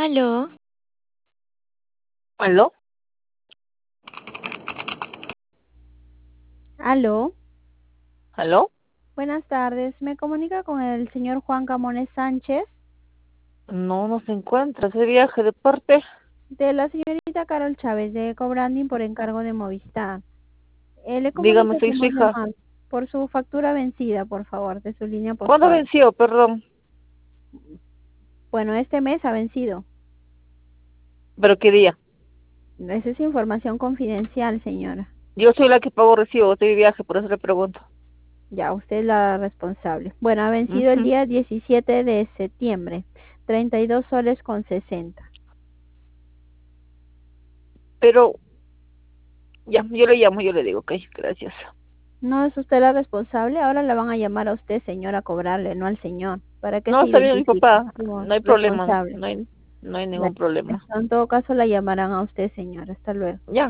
Aló, ¿Aló? Aló, ¿Aló? buenas tardes. ¿Me comunica con el señor Juan Camones Sánchez No, no se encuentra ese viaje de parte. de la señorita Carol Chávez de Cobranding por encargo de Movistar? Le Dígame, comunico que soy su hemos hija. llamado por su factura vencida, por favor, de su línea ¿Cuándo postal. venció? Perdón. Bueno, este mes ha vencido. ¿Pero qué día? Esa es información confidencial, señora. Yo soy la que pago recibo, estoy de viaje, por eso le pregunto. Ya, usted es la responsable. Bueno, ha vencido el Ujú. día 17 de septiembre, 32 soles con 60. Pero ya, yo le llamo, yo le digo, ok, gracias. ¿No es usted la responsable? Ahora la van a llamar a usted, señor, a cobrarle, no al señor, para que No, se está bien mi identifique papá, como no hay problema, responsable. no hay Ya, ningún problema. en todo caso la llamarán a usted, señor. Hasta luego. Ya.